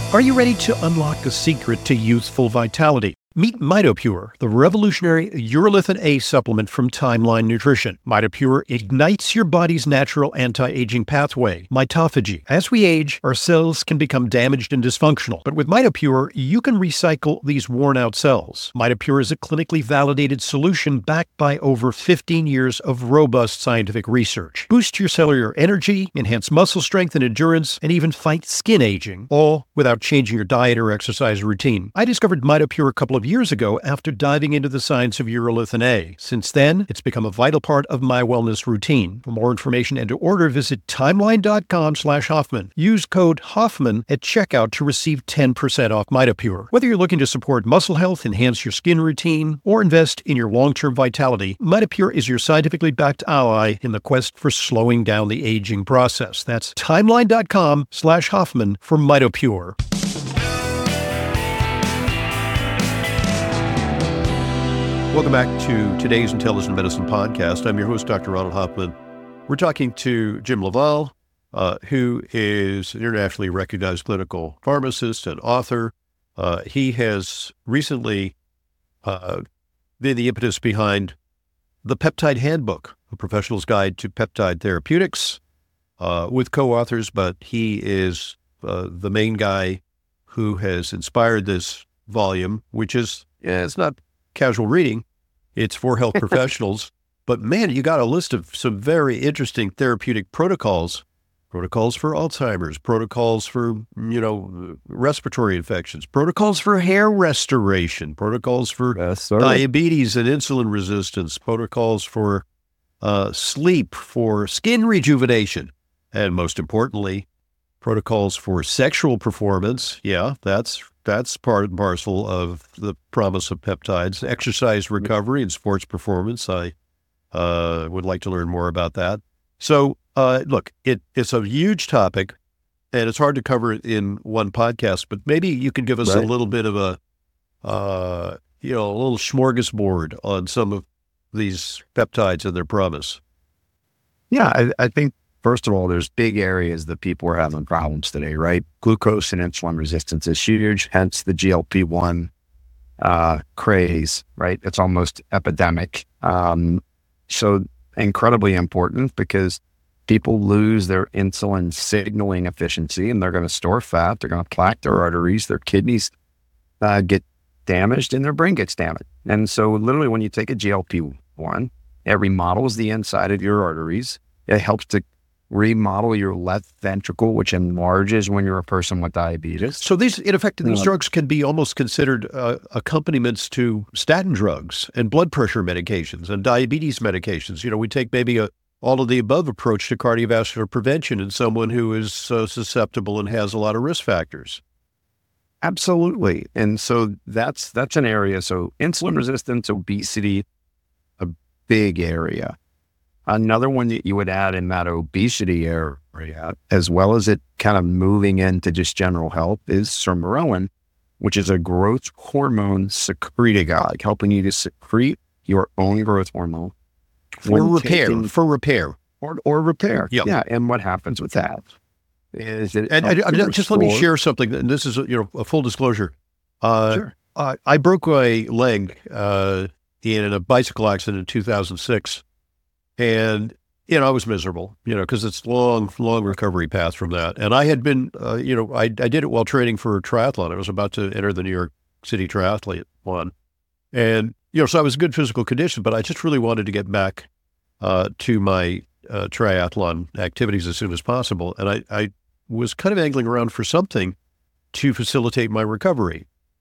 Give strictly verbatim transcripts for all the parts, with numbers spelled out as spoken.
Are you ready to unlock the secret to youthful vitality? Meet MitoPure, the revolutionary urolithin A supplement from Timeline Nutrition. MitoPure ignites your body's natural anti-aging pathway, mitophagy. As we age, our cells can become damaged and dysfunctional. But with MitoPure, you can recycle these worn-out cells. MitoPure is a clinically validated solution backed by over fifteen years of robust scientific research. Boost your cellular energy, enhance muscle strength and endurance, and even fight skin aging, all without changing your diet or exercise routine. I discovered MitoPure a couple of years ago after diving into the science of urolithin A. Since then, it's become a vital part of my wellness routine. For more information and to order, visit timeline.com slash Hoffman. Use code Hoffman at checkout to receive ten percent off MitoPure. Whether you're looking to support muscle health, enhance your skin routine, or invest in your long-term vitality, MitoPure is your scientifically backed ally in the quest for slowing down the aging process. That's timeline.com slash Hoffman for MitoPure. Welcome back to today's Intelligent Medicine Podcast. I'm your host, Doctor Ronald Hoffman. We're talking to Jim LaValle, uh, who is an internationally recognized clinical pharmacist and author. Uh, he has recently uh, been the impetus behind the Peptide Handbook, a professional's guide to peptide therapeutics, uh, with co-authors, but he is uh, the main guy who has inspired this volume, which is, yeah, it's not casual reading. It's for health professionals. But man, you got a list of some very interesting therapeutic protocols, protocols for Alzheimer's, protocols for, you know, respiratory infections, protocols for hair restoration, protocols for yes, diabetes and insulin resistance, protocols for uh, sleep, for skin rejuvenation, and most importantly, protocols for sexual performance. Yeah, that's That's part and parcel of the promise of peptides. Exercise recovery and sports performance. I uh, would like to learn more about that. So, uh, look, it, it's a huge topic, and it's hard to cover it in one podcast, but maybe you can give us right. a little bit of a, uh, you know, a little smorgasbord on some of these peptides and their promise. Yeah, I, I think, first of all, there's big areas that people are having problems today, right? Glucose and insulin resistance is huge, hence the G L P one uh, craze, right? It's almost epidemic. Um, so incredibly important because people lose their insulin signaling efficiency and they're going to store fat, they're going to plaque their arteries, their kidneys uh, get damaged and their brain gets damaged. And so literally when you take a G L P one, it remodels the inside of your arteries. It helps to remodel your left ventricle, which enlarges when you're a person with diabetes. So these, in effect, these Yeah. drugs can be almost considered uh, accompaniments to statin drugs and blood pressure medications and diabetes medications. You know, we take maybe a all of the above approach to cardiovascular prevention in someone who is uh, susceptible and has a lot of risk factors. Absolutely. And so that's that's an area. So insulin resistance, obesity, a big area. Another one that you would add in that obesity area, as well as it kind of moving into just general health, is sermorelin, which is a growth hormone secretagogue, helping you to secrete your own growth hormone. For repair, taking, for repair. Or, or repair. Yep. Yeah. And what happens with that is it and, and, and just let me share something, and this is, you know, a full disclosure. Uh, sure. uh, I broke my leg uh, in a bicycle accident in two thousand six. And, you know, I was miserable, you know, because it's long, long recovery path from that. And I had been, uh, you know, I, I did it while training for a triathlon. I was about to enter the New York City Triathlon. And, you know, so I was in good physical condition, but I just really wanted to get back uh, to my uh, triathlon activities as soon as possible. And I, I was kind of angling around for something to facilitate my recovery.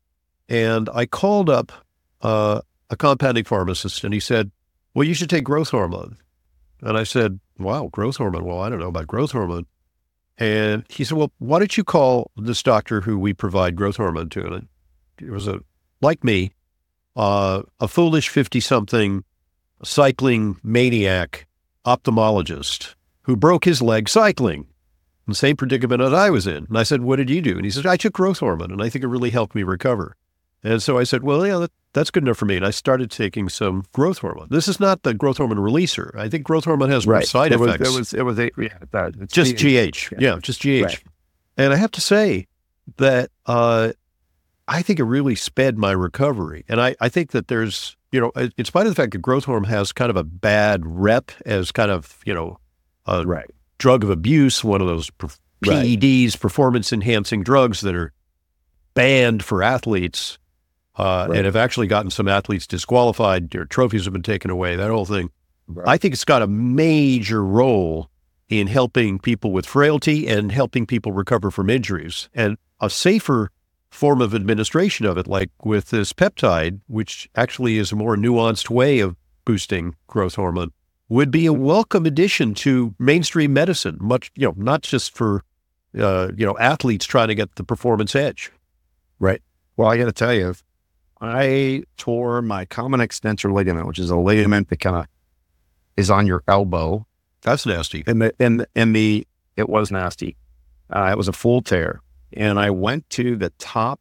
And I called up uh, a compounding pharmacist, and he said, well, you should take growth hormone. And I said, wow, growth hormone. Well, I don't know about growth hormone. And he said, well, why don't you call this doctor who we provide growth hormone to? And it was a, like me, uh, a foolish fifty-something cycling maniac ophthalmologist who broke his leg cycling, the same predicament that I was in. And I said, what did you do? And he said, I took growth hormone, and I think it really helped me recover. And so I said, well, yeah, that, that's good enough for me. And I started taking some growth hormone. This is not the growth hormone releaser. I think growth hormone has right. more side it effects. Was, it was, it was, a, yeah, that, just G H. Yeah. yeah, just G H. Right. And I have to say, that uh, I think it really sped my recovery. And I, I think that there's, you know, in spite of the fact that growth hormone has kind of a bad rep as kind of, you know, a Right. drug of abuse, one of those P E Ds, Right. performance enhancing drugs that are banned for athletes, uh, Right. and have actually gotten some athletes disqualified. Their trophies have been taken away, that whole thing. Right. I think it's got a major role in helping people with frailty and helping people recover from injuries. And a safer form of administration of it, like with this peptide, which actually is a more nuanced way of boosting growth hormone, would be a welcome addition to mainstream medicine, much, you know, not just for, uh, you know, athletes trying to get the performance edge. Right. Well, I got to tell you, I tore my common extensor ligament, which is a ligament that kind of is on your elbow. That's nasty. And the, and, and the, it was nasty. Uh, it was a full tear. And I went to the top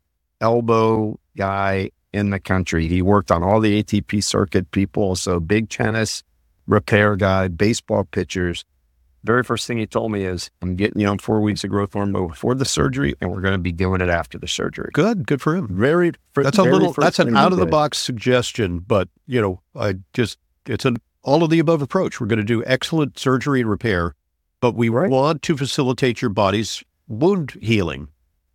elbow guy in the country. He worked on all the A T P circuit people. So big tennis repair guy, baseball pitchers. Very first thing he told me is, I'm getting you on four weeks of growth hormone before the surgery, and we're going to be doing it after the surgery. Good, good for him. Very, That's a little, that's an out of the box suggestion, but you know, I just, it's an all of the above approach. We're going to do excellent surgery and repair, but we Right. want to facilitate your body's wound healing.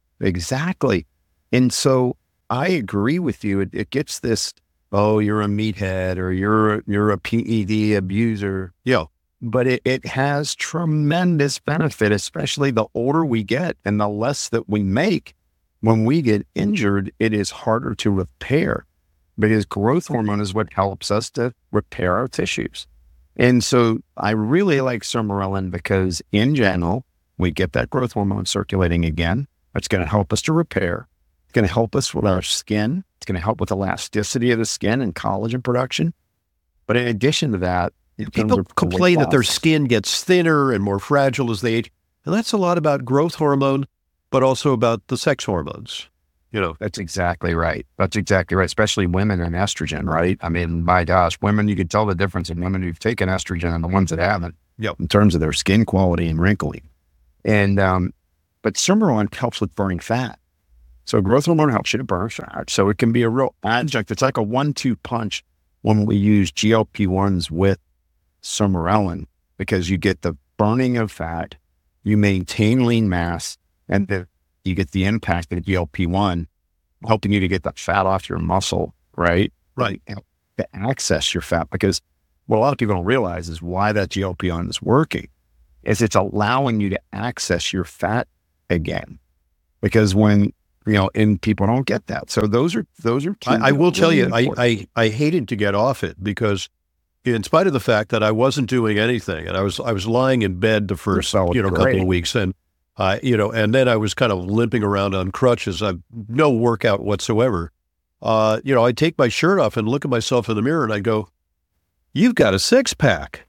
Exactly. And so I agree with you. It, it gets this, oh, you're a meathead or you're, you're a P E D abuser. Yeah. But it, it has tremendous benefit, especially the older we get and the less that we make. When we get injured, it is harder to repair because growth hormone is what helps us to repair our tissues. And so I really like Sermorelin because in general, we get that growth hormone circulating again. It's going to help us to repair. It's going to help us with our skin. It's going to help with elasticity of the skin and collagen production. But in addition to that, people complain that their skin gets thinner and more fragile as they age. And that's a lot about growth hormone, but also about the sex hormones. You know, that's exactly right. That's exactly right. Especially women and estrogen, right? I mean, my gosh, women, you can tell the difference in women who've taken estrogen and the ones that haven't. Yep. In terms of their skin quality and wrinkling. And, um, but Sermorelin helps with burning fat. So growth hormone helps you to burn fat. So it can be a real adjunct. It's like a one two punch when we use G L P ones with Sermorelin, because you get the burning of fat, you maintain lean mass, and the, you get the impact of G L P one helping you to get that fat off your muscle, right? Right. To access your fat, because what a lot of people don't realize is why that G L P one is working is it's allowing you to access your fat again. Because when, you know, and people don't get that. So those are, those are, I, I will tell you, I, I, I hated to get off it because in spite of the fact that I wasn't doing anything and I was, I was lying in bed the first, you know, couple of weeks and, uh, you know, and then I was kind of limping around on crutches. I've no workout whatsoever. Uh, you know, I'd take my shirt off and look at myself in the mirror and I'd go, you've got a six pack.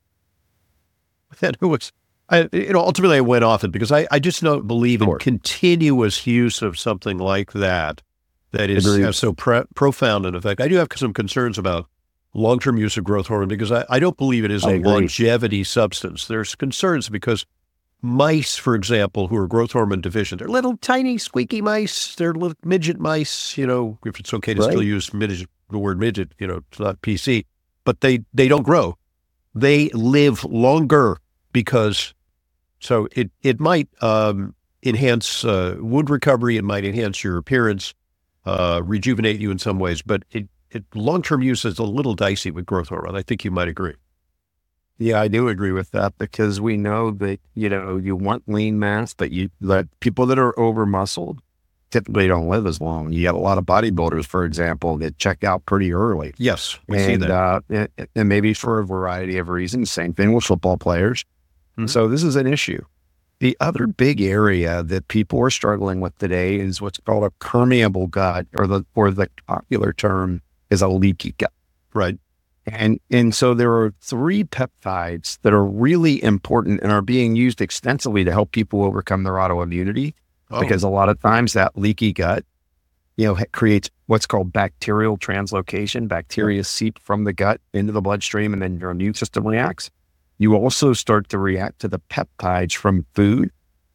And it was, I, you know, ultimately I went off it because I, I just don't believe in continuous use of something like that, that is has so pre- profound an effect. I do have some concerns about long-term use of growth hormone because I, I don't believe it is a longevity substance. There's concerns because mice, for example, who are growth hormone deficient, they're little tiny squeaky mice. They're little midget mice, you know, if it's okay to Right. still use midget, the word midget, you know, it's not P C, but they, they don't grow. They live longer because, so it, it might um, enhance uh, wound recovery. It might enhance your appearance, uh, rejuvenate you in some ways, but it, it long-term use is a little dicey with growth hormone. I think you might agree. Yeah, I do agree with that because we know that, you know, you want lean mass, but you let people that are over muscled typically don't live as long. You have a lot of bodybuilders, for example, that check out pretty early. Yes, we and, see that. Uh, and, and maybe for a variety of reasons. Same thing with football players. Mm-hmm. So this is an issue. The other big area that people are struggling with today is what's called a permeable gut, or the or the popular term is a leaky gut. Right. And and so there are three peptides that are really important and are being used extensively to help people overcome their autoimmunity. Oh. Because a lot of times that leaky gut, you know, creates what's called bacterial translocation. Bacteria seep from the gut into the bloodstream and then your immune system reacts. You also start to react to the peptides from food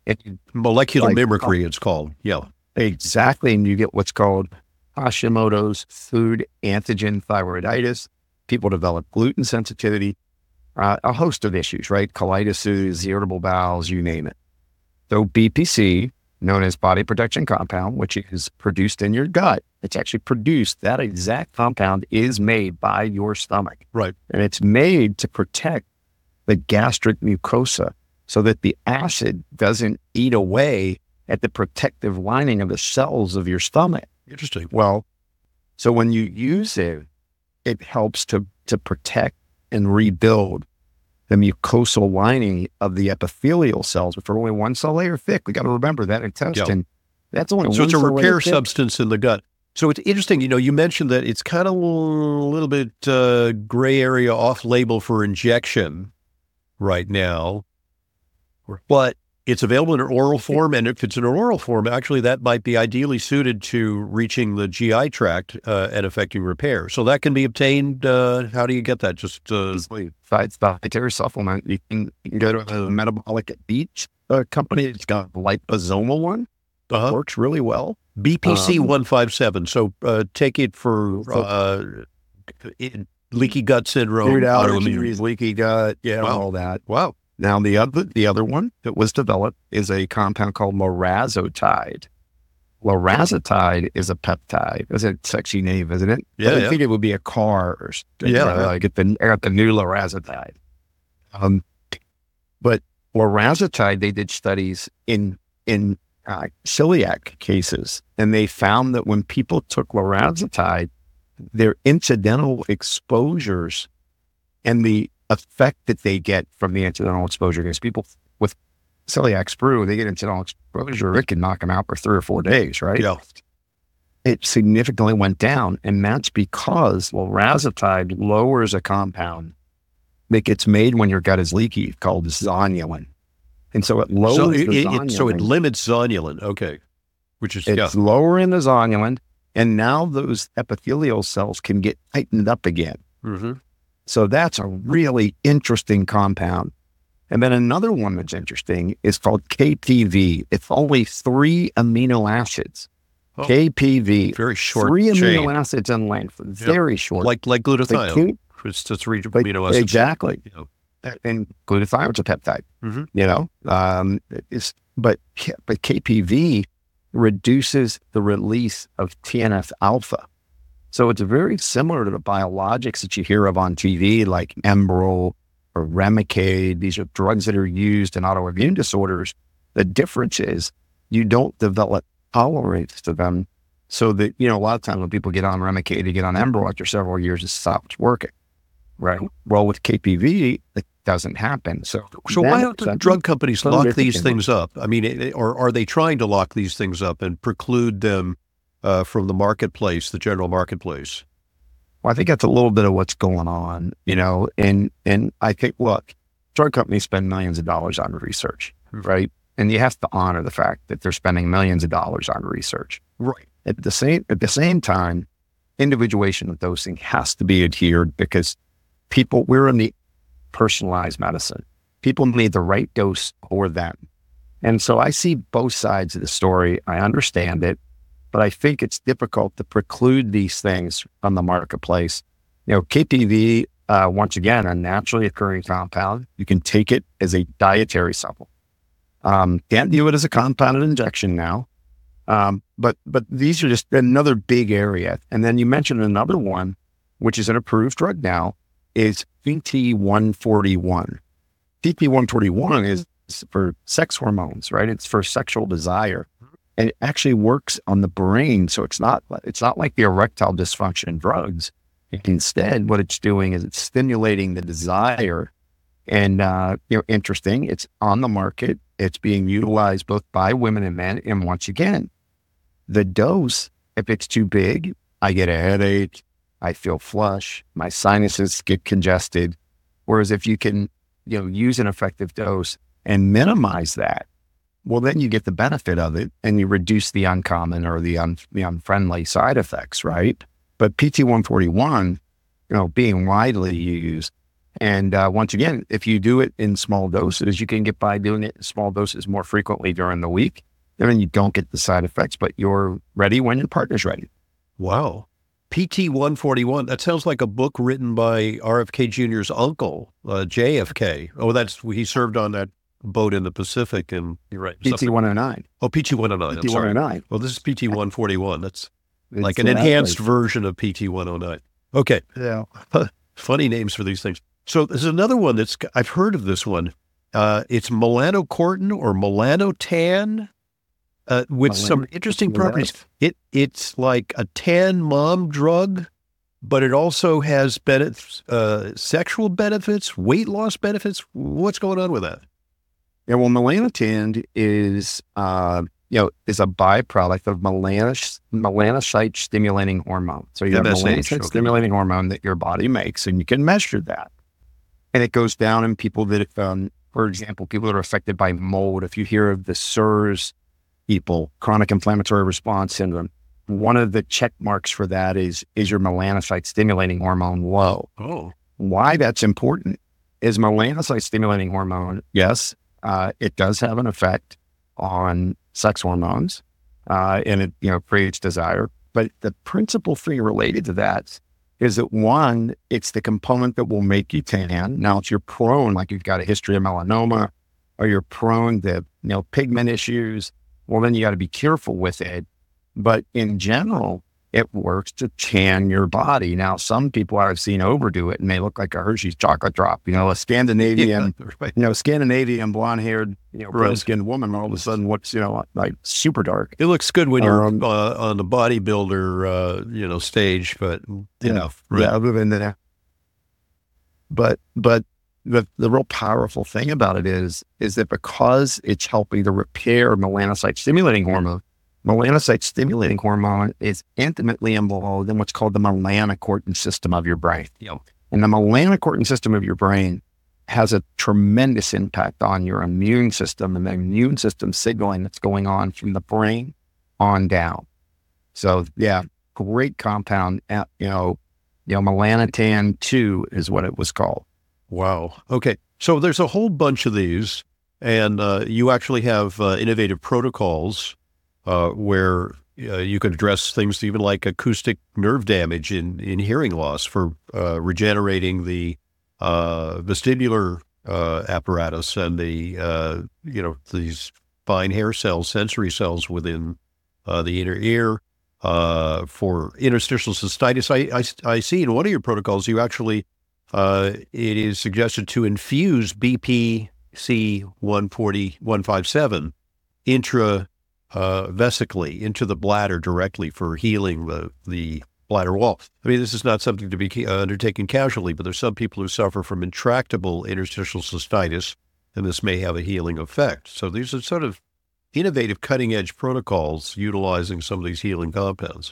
And Molecular like, mimicry, it's called. Yeah. exactly. And you get what's called Hashimoto's food antigen thyroiditis. People develop gluten sensitivity, uh, a host of issues, right? Colitis, irritable bowels, you name it. So B P C, known as body protection compound, which is produced in your gut, it's actually produced, that exact compound is made by your stomach. Right. And it's made to protect the gastric mucosa so that the acid doesn't eat away at the protective lining of the cells of your stomach. Interesting. Well, so when you use it, it helps to, to protect and rebuild the mucosal lining of the epithelial cells, which are only one cell layer thick. We got to remember that intestine, yeah. that's only so one it's a cell repair layer thick. substance in the gut. So it's interesting, you know, you mentioned that it's kind of a little bit uh, gray area off label for injection right now, but it's available in an oral form. And if it's in an oral form, actually that might be ideally suited to reaching the G I tract uh, and affecting repair. So that can be obtained. Uh, how do you get that? Just uh, Besides dietary supplement, you can, you can go to a metabolic beach uh, company. It's got a liposomal one. uh-huh. Works really well. B P C one fifty-seven. So uh, take it for uh, it, leaky gut syndrome, Food autoimmune. allergies, leaky gut, yeah, Wow. all that. Wow. Now, the other the other one that was developed is a compound called lorazotide. Lorazotide is a peptide. It's a sexy name, isn't it? Yeah, I yeah. think it would be a car or something. Yeah. Uh, get the get the new lorazotide. Um, but lorazotide, they did studies in in uh, celiac cases, and they found that when people took lorazotide, their incidental exposures and the effect that they get from the incidental exposure, because people with celiac sprue, they get incidental exposure, it can knock them out for three or four days, right? Yeah. It significantly went down, and that's because lorazotide lowers a compound that gets made when your gut is leaky called zonulin. And so it lowers So the it, zonulin. it, so it limits zonulin. Okay. Which is, It's yeah. lowering the zonulin, and now those epithelial cells can get tightened up again. Mm-hmm. So that's a really interesting compound. And then another one that's interesting is called K P V. It's only three amino acids. Oh, K P V. very short Three chain. amino acids in length. Very short. Like like But glutathione. K- It's just three but amino acids. exactly. You know. And glutathione's a peptide. Mm-hmm. You know, um, it's, but but K P V reduces the release of T N F alpha. So it's very similar to the biologics that you hear of on T V, like Enbrel or Remicade. These are drugs that are used in autoimmune disorders. The difference is you don't develop tolerance to them. So that, you know, a lot of times when people get on Remicade, they get on Enbrel after several years, it stops working. Right. Well, with K P V, it doesn't happen. So, So why don't the drug companies so lock they're these thinking- things up? I mean, it, or are they trying to lock these things up and preclude them uh, from the marketplace, the general marketplace? Well, I think that's a little bit of what's going on, you know, and, and I think, look, drug companies spend millions of dollars on research, right? And you have to honor the fact that they're spending millions of dollars on research. Right. At the same, at the same time, individuation of dosing has to be adhered because people, we're in the personalized medicine. People need the right dose for them. And so I see both sides of the story. I understand it, but I think it's difficult to preclude these things from the marketplace. You know, K P V, uh, once again, a naturally occurring compound. You can take it as a dietary supplement. Um, can't do it as a compounded injection now. Um, but, but these are just another big area. And then you mentioned another one, which is an approved drug now, is P T one forty-one. P T one forty-one is for sex hormones, right? It's for sexual desire. And it actually works on the brain. So it's not, it's not like the erectile dysfunction drugs. Instead, what it's doing is it's stimulating the desire. And, uh, you know, interesting, it's on the market. It's being utilized both by women and men. And once again, the dose, if it's too big, I get a headache, I feel flush, my sinuses get congested. Whereas if you can, you know, use an effective dose and minimize that, well, then you get the benefit of it and you reduce the uncommon or the, un, the unfriendly side effects, right? But P T one forty-one, you know, being widely used, And uh, once again, if you do it in small doses, you can get by doing it in small doses more frequently during the week. And then you don't get the side effects, but you're ready when your partner's ready. Wow. P T one forty-one, that sounds like a book written by R F K Junior's uncle, uh, J F K. Oh, that's, he served on that boat in the Pacific, and you're right. P T one oh nine. Oh, P T one oh nine. P T one oh nine. Well, this is P T one forty-one. That's It's like an enhanced version of P T one oh nine. Okay. Yeah. Funny names for these things. So there's another one that's, I've heard of this one. Uh, it's melanocortin or melanotan. Uh, with Melan- some interesting Melan- properties. It It's like a tan mom drug, but it also has benefits, uh, sexual benefits, weight loss benefits. What's going on with that? Yeah, well, melanotan is, uh, you know, is a byproduct of melanos- melanocyte stimulating hormone. So you have M S H, melanocyte okay. stimulating hormone that your body makes, and you can measure that. And it goes down in people that, um, for example, people that are affected by mold. If you hear of the S I R S people, chronic inflammatory response syndrome, one of the check marks for that is, is your melanocyte stimulating hormone low. Oh, Why that's important is melanocyte stimulating hormone, yes, uh, it does have an effect on sex hormones, uh, and it, you know, creates desire. But the principal thing related to that is that, one, it's the component that will make you tan. Now, if you're prone, like you've got a history of melanoma, or you're prone to, you know, pigment issues, well, then you got to be careful with it. But in general, it works to tan your body. Now, some people I've seen overdo it and they look like a Hershey's chocolate drop, you know, a Scandinavian, yeah, right. you know, Scandinavian blonde haired, you know, Right. brown skinned woman all of a sudden looks, you know, like super dark. It looks good when you're Um, uh, on the bodybuilder, uh, you know, stage, but enough. Right. Yeah, other than that. But, but the, the real powerful thing about it is, is that because it's helping to repair melanocyte stimulating hormone, melanocyte stimulating hormone is intimately involved in what's called the melanocortin system of your brain. Yep. And the melanocortin system of your brain has a tremendous impact on your immune system and the immune system signaling that's going on from the brain on down. So yeah, great compound, uh, you know, you know, melanotan two is what it was called. Wow. Okay. So there's a whole bunch of these, and uh, you actually have uh, innovative protocols uh, where uh, you could address things even like acoustic nerve damage in, in hearing loss for uh, regenerating the uh, vestibular uh, apparatus and the, uh, you know, these fine hair cells, sensory cells within uh, the inner ear. Uh, for interstitial cystitis, I, I, I see in one of your protocols, you actually Uh, it is suggested to infuse B P C one forty, one fifty-seven intra uh, vesically into the bladder directly for healing the, the bladder wall. I mean, this is not something to be uh, undertaken casually, but there's some people who suffer from intractable interstitial cystitis, and this may have a healing effect. So these are sort of innovative cutting edge protocols utilizing some of these healing compounds.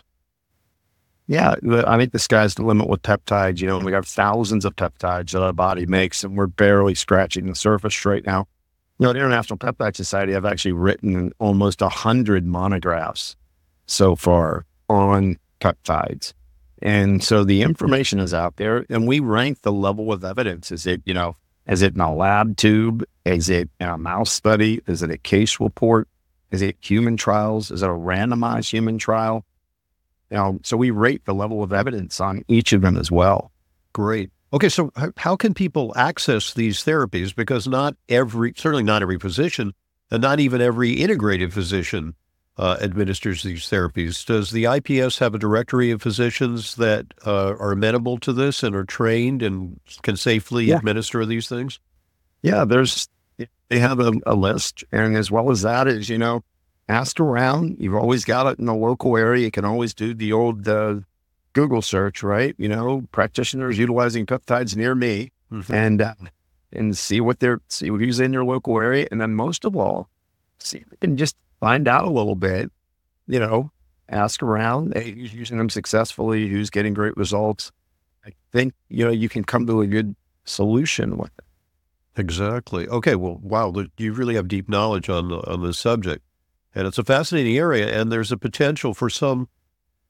Yeah, the- I think the sky's the limit with peptides. You know, we have thousands of peptides that our body makes, and we're barely scratching the surface right now. You know, the International Peptide Society have actually written almost a hundred monographs so far on peptides. And so the information is out there, and we rank the level of evidence. Is it, you know, is it in a lab tube? Is it in a mouse study? Is it a case report? Is it human trials? Is it a randomized human trial? You know, so we rate the level of evidence on each of them as well. Great. Okay, so h- how can people access these therapies? Because not every, certainly not every physician, and not even every integrative physician uh, administers these therapies. Does the I P S have a directory of physicians that uh, are amenable to this and are trained and can safely Yeah. administer these things? Yeah, there's, they have a, a list. And as well as that is, you know, ask around. You've always got it in the local area. You can always do the old uh, Google search, right? You know, practitioners utilizing peptides near me, Mhm. and uh, and see what they're, see who's in your local area. And then most of all, see if you can just find out a little bit, you know, ask around, hey, who's using them successfully, who's getting great results. I think, you know, you can come to a good solution with it. Exactly. Okay, well, wow, th- you really have deep knowledge on, the- on this subject. And it's a fascinating area, and there's a potential for some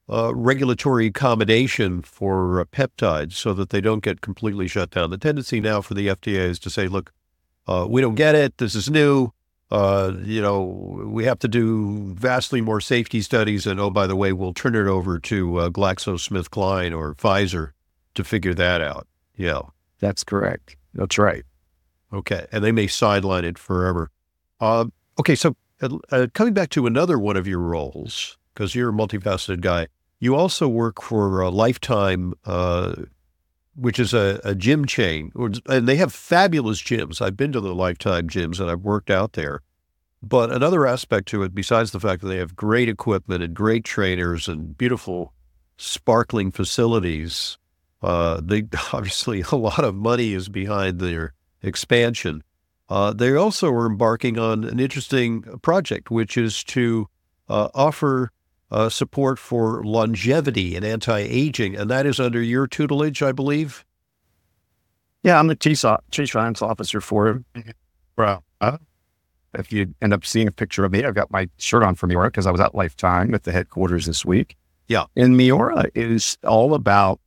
uh, regulatory accommodation for uh, peptides so that they don't get completely shut down. The tendency now for the F D A is to say, look, uh, we don't get it. This is new. Uh, you know, we have to do vastly more safety studies. And oh, by the way, we'll turn it over to uh, GlaxoSmithKline or Pfizer to figure that out. Yeah. That's correct. That's right. Okay. And they may sideline it forever. Uh, okay. So uh, coming back to another one of your roles, because you're a multifaceted guy, you also work for uh, Lifetime, uh, which is a, a gym chain, and they have fabulous gyms. I've been to the Lifetime gyms and I've worked out there. But another aspect to it, besides the fact that they have great equipment and great trainers and beautiful, sparkling facilities, uh, they obviously a lot of money is behind their expansion. Uh, they also are embarking on an interesting project, which is to uh, offer Uh, support for longevity and anti-aging, and that is under your tutelage, I believe? Yeah, I'm the chief, chief science officer for it. Well, uh, if you end up seeing a picture of me, I've got my shirt on for Miura because I was at Lifetime at the headquarters this week. Yeah. And Miura is all about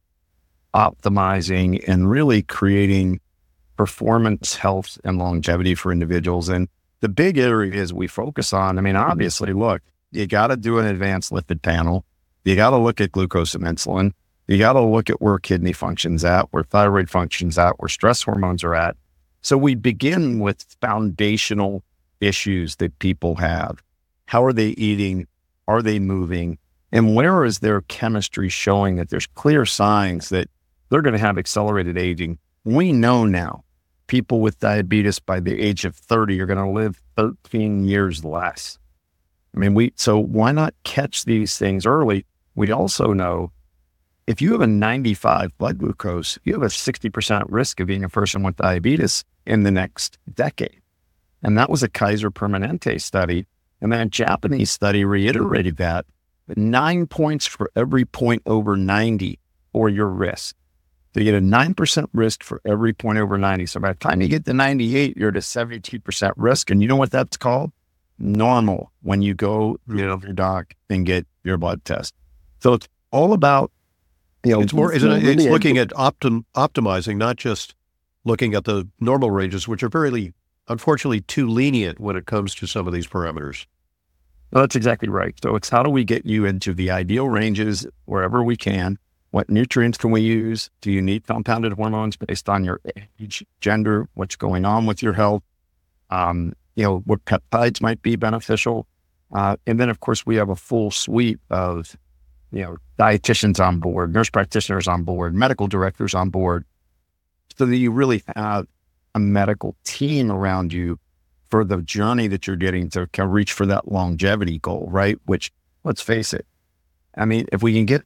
optimizing and really creating performance, health, and longevity for individuals. And the big areas we focus on, I mean, obviously, look, you got to do an advanced lipid panel. You got to look at glucose and insulin. You got to look at where kidney functions at, where thyroid functions at, where stress hormones are at. So we begin with foundational issues that people have. How are they eating? Are they moving? And where is their chemistry showing that there's clear signs that they're going to have accelerated aging? We know now people with diabetes by the age of thirty are going to live thirteen years less. I mean, we, so why not catch these things early? We also know if you have a ninety-five blood glucose, you have a sixty percent risk of being a person with diabetes in the next decade. And that was a Kaiser Permanente study. And that Japanese study reiterated that, but nine points for every point over ninety for your risk. So you get a nine percent risk for every point over ninety. So by the time you get to ninety-eight, you're at a seventy-two percent risk. And you know what that's called? Normal when you go, you know, your doc and get your blood test. So it's all about, you know, it's more, it's, it, it's looking at optim, optimizing, not just looking at the normal ranges, which are very, unfortunately, too lenient when it comes to some of these parameters. No, that's exactly right. So it's how do we get you into the ideal ranges wherever we can? What nutrients can we use? Do you need compounded hormones based on your age, gender, what's going on with your health? Um, you know, what peptides might be beneficial. Uh, and then, of course, we have a full suite of, you know, dietitians on board, nurse practitioners on board, medical directors on board, so that you really have a medical team around you for the journey that you're getting to can reach for that longevity goal, right? Which, let's face it, I mean, if we can get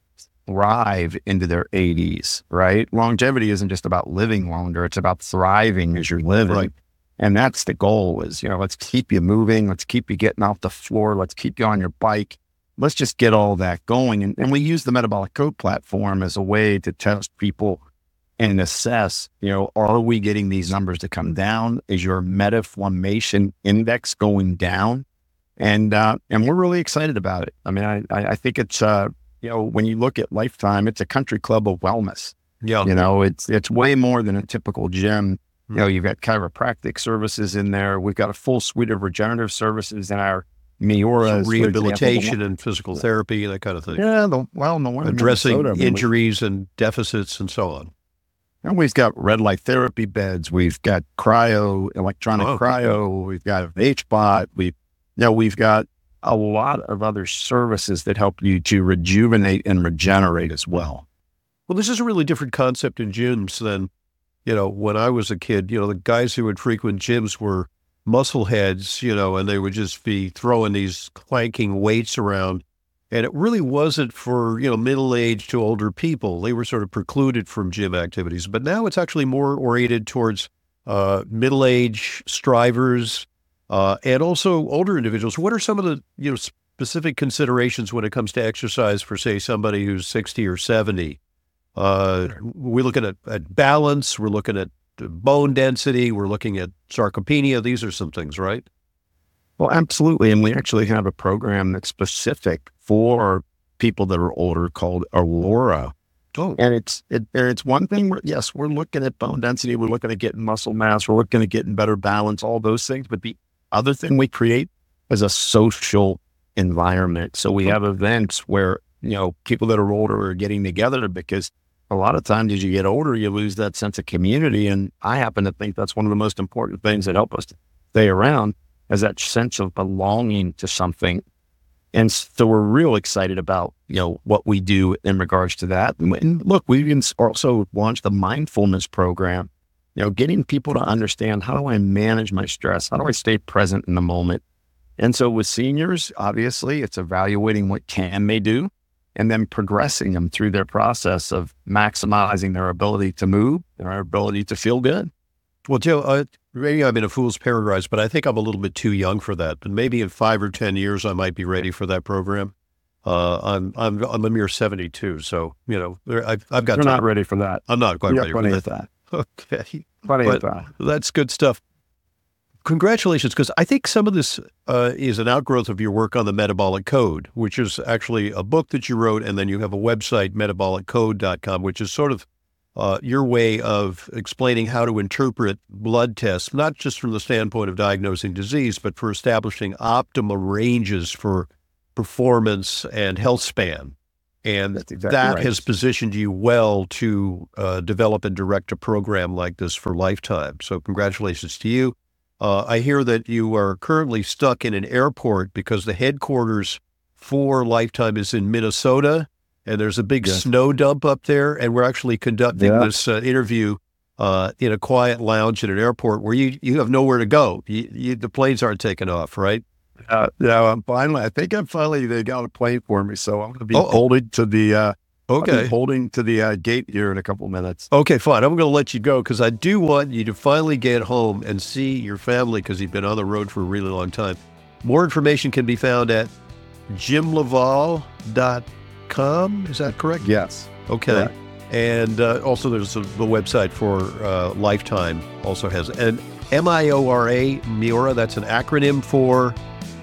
thrive into their eighties, right? Longevity isn't just about living longer. It's about thriving as you're living. Right. And that's the goal is, you know, let's keep you moving. Let's keep you getting off the floor. Let's keep you on your bike. Let's just get all that going. And, and we use the Metabolic Code platform as a way to test people and assess, you know, are we getting these numbers to come down? Is your metaflammation index going down? And, uh, and we're really excited about it. I mean, I, I think it's, uh, you know, when you look at Lifetime, it's a country club of wellness. Yeah. You know, it's, it's way more than a typical gym. You know, you've got chiropractic services in there. We've got a full suite of regenerative services in our Miura. So rehabilitation and physical therapy, that kind of thing. Yeah, the, well, the one addressing Minnesota, I mean, injuries we, and deficits and so on. And we've got red light therapy beds. We've got cryo, electronic oh. cryo. We've got H B O T. We've, you know, we've got a lot of other services that help you to rejuvenate and regenerate as well. Well, this is a really different concept in gyms than, you know, when I was a kid. You know, the guys who would frequent gyms were muscle heads, you know, and they would just be throwing these clanking weights around. And it really wasn't for, you know, middle-aged to older people. They were sort of precluded from gym activities. But now it's actually more oriented towards uh, middle-aged strivers uh, and also older individuals. What are some of the, you know, specific considerations when it comes to exercise for, say, somebody who's sixty or seventy? Uh, we're looking at, at balance, we're looking at bone density, we're looking at sarcopenia. These are some things, right? Well, absolutely. And we actually have a program that's specific for people that are older called Aurora. Oh, And it's it, and it's one thing where, yes, we're looking at bone density, we're looking at getting muscle mass, we're looking at getting better balance, all those things. But the other thing we create is a social environment. So we have events where, you know, people that are older are getting together, because a lot of times as you get older, you lose that sense of community. And I happen to think that's one of the most important things that help us stay around, is that sense of belonging to something. And so we're real excited about, you know, what we do in regards to that. And look, we can also launched the mindfulness program, you know, getting people to understand, how do I manage my stress? How do I stay present in the moment? And so with seniors, obviously, it's evaluating what can they do, and then progressing them through their process of maximizing their ability to move, their ability to feel good. well, Joe, uh, maybe I'm in a fool's paradise, but I think I'm a little bit too young for that. But maybe in five or ten years, I might be ready for that program. Uh, I'm I'm I'm a mere seventy-two, so you know there, I've I've got You're time. not ready for that. I'm not quite You're ready for plenty that. of that. Okay, Plenty But- of that. that's good stuff. Congratulations, because I think some of this uh, is an outgrowth of your work on the Metabolic Code, which is actually a book that you wrote, and then you have a website, metabolic code dot com, which is sort of uh, your way of explaining how to interpret blood tests, not just from the standpoint of diagnosing disease, but for establishing optimal ranges for performance and health span. And That's exactly that right. has positioned you well to uh, develop and direct a program like this for lifetime. So congratulations to you. Uh, I hear that you are currently stuck in an airport because the headquarters for Lifetime is in Minnesota, and there's a big Yes. snow dump up there. And we're actually conducting Yeah. this uh, interview uh, in a quiet lounge at an airport where you, you have nowhere to go. You, you, the planes aren't taking off, right? Uh, yeah, I'm finally, I think I'm finally, they got a plane for me. So I'm going to be Oh. holding to the, uh, I'll be Okay. holding to the uh, gate here in a couple minutes. Okay, fine. I'm going to let you go because I do want you to finally get home and see your family because you've been on the road for a really long time. More information can be found at jim laval dot com. Is that correct? Yes. Okay. Correct. And uh, also there's a, the website for uh, Lifetime also has an M I O R A, Miura. That's an acronym for.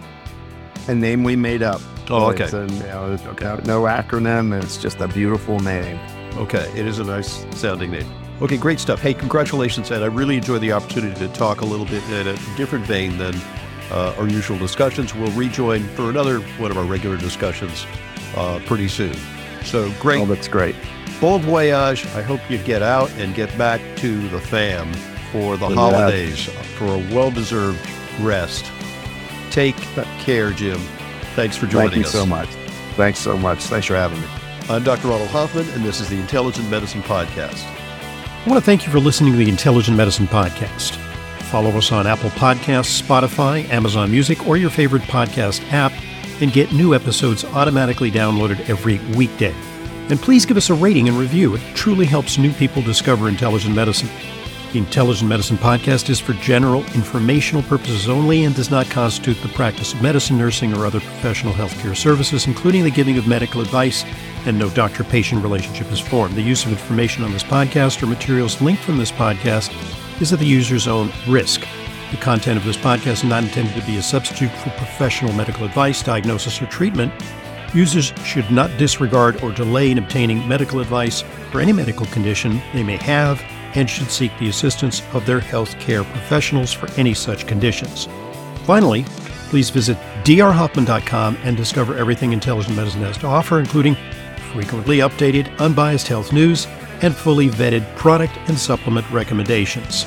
A name we made up. Oh, okay. It's a, you know, no, no acronym. It's just a beautiful name. Okay, it is a nice sounding name. Okay, great stuff. Hey, congratulations, Ed. I really enjoyed the opportunity to talk a little bit in a different vein than uh, our usual discussions. We'll rejoin for another one of our regular discussions uh, pretty soon. So great. Oh, that's great. Bon voyage. I hope you get out and get back to the fam for the Yeah. holidays, for a well-deserved rest. Take care, Jim. Thanks for joining Thank you us. so much. Thanks so much. Thanks for having me. I'm Doctor Ronald Hoffman, and this is the Intelligent Medicine Podcast. I want to thank you for listening to the Intelligent Medicine Podcast. Follow us on Apple Podcasts, Spotify, Amazon Music, or your favorite podcast app, and get new episodes automatically downloaded every weekday. And please give us a rating and review. It truly helps new people discover intelligent medicine. The Intelligent Medicine Podcast is for general informational purposes only and does not constitute the practice of medicine, nursing, or other professional healthcare services, including the giving of medical advice, and no doctor-patient relationship is formed. The use of information on this podcast or materials linked from this podcast is at the user's own risk. The content of this podcast is not intended to be a substitute for professional medical advice, diagnosis, or treatment. Users should not disregard or delay in obtaining medical advice for any medical condition they may have, and should seek the assistance of their healthcare professionals for any such conditions. Finally, please visit d r hoffman dot com and discover everything Intelligent Medicine has to offer, including frequently updated, unbiased health news and fully vetted product and supplement recommendations.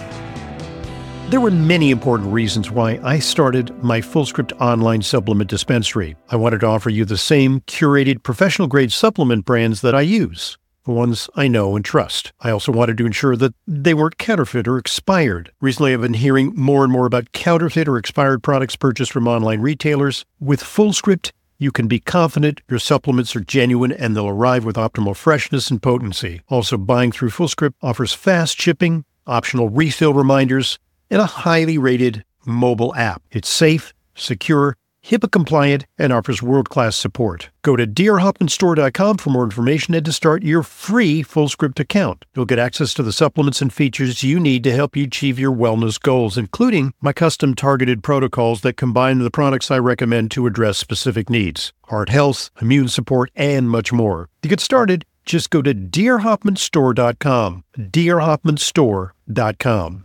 There were many important reasons why I started my FullScript online supplement dispensary. I wanted to offer you the same curated professional-grade supplement brands that I use, the ones I know and trust. I also wanted to ensure that they weren't counterfeit or expired. Recently, I've been hearing more and more about counterfeit or expired products purchased from online retailers. With FullScript, you can be confident your supplements are genuine and they'll arrive with optimal freshness and potency. Also, buying through FullScript offers fast shipping, optional refill reminders, and a highly rated mobile app. It's safe, secure, HIPAA compliant, and offers world-class support. Go to dear hoffman store dot com for more information and to start your free FullScript account. You'll get access to the supplements and features you need to help you achieve your wellness goals, including my custom targeted protocols that combine the products I recommend to address specific needs: heart health, immune support, and much more. To get started, just go to dear hoffman store dot com, dear hoffman store dot com.